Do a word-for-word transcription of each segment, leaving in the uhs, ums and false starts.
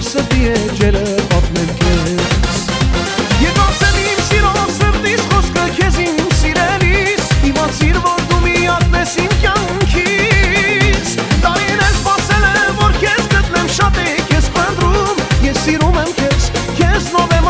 սրտի էջերը պատմեմ քեզ։ Եկացել իմ սիրո սրտիս խոսքը քեզ իմ սիրելիս, իմացիր որ դու միակն ես իմ կյանքիս։ Տարիներ սպասել եմ որ քեզ գտնեմ, շատ է քեզ փնտրում, ես սիրում եմ քեզ, քեզնով եմ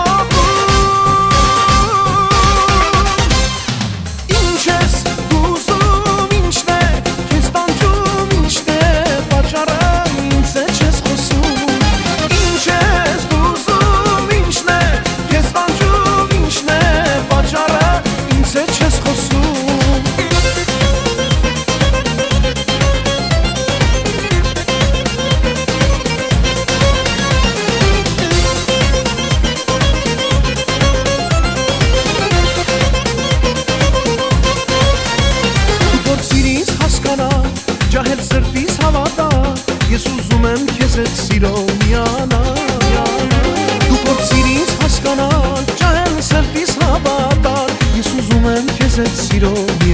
ջահել սրտիս հավատա, ես ուզում եմ քեզ հետ սիրո միանալ։ Դու փորձիր ինձ հասկանալ, ջահել սրտիս հավատալ, ես ուզում եմ քեզ հետ սիրո